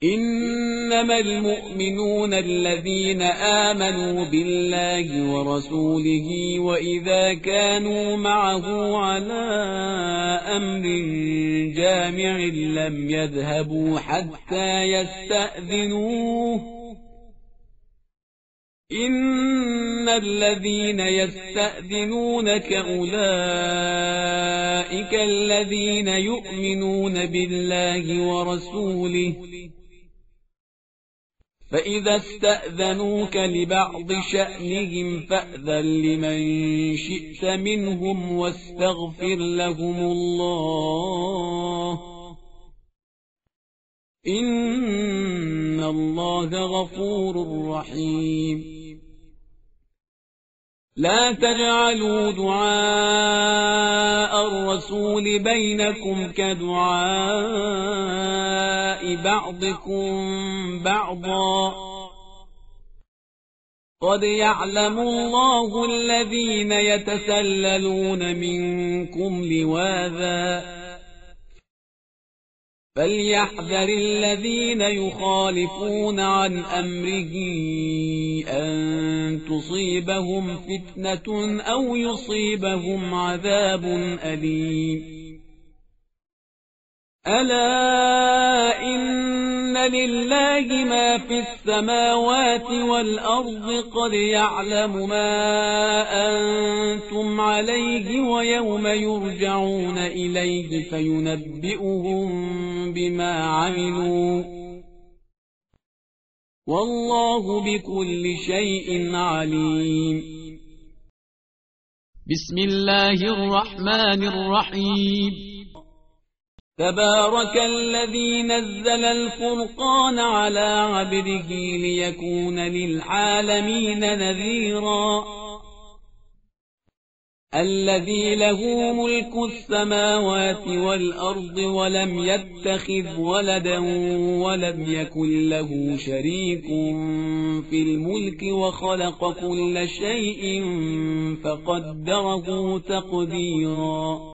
إنما المؤمنون الذين آمنوا بالله ورسوله وإذا كانوا معه على أمر جامع لم يذهبوا حتى يستأذنوه إن الذين يستأذنونك أولئك الذين يؤمنون بالله ورسوله فإذا استأذنوك لبعض شأنهم فأذن لمن شئت منهم واستغفر لهم الله إن الله غفور رحيم لا تجعلوا دعاء الرسول بينكم كدعاء بعضكم بعضا قد يعلم الله الذين يتسللون منكم لواذا فليحذر الذين يخالفون عن أمره أن تصيبهم فتنة أو يصيبهم عذاب أليم ألا إن لله ما في السماوات والأرض قد يعلم ما أنتم عليه ويوم يرجعون إليه فينبئهم بما عملوا والله بكل شيء عليم بسم الله الرحمن الرحيم تبارك الذي نزل الفرقان على عبده ليكون للعالمين نذيرا الذي له ملك السماوات والأرض ولم يتخذ ولدا ولم يكن له شريك في الملك وخلق كل شيء فقدره تقديرا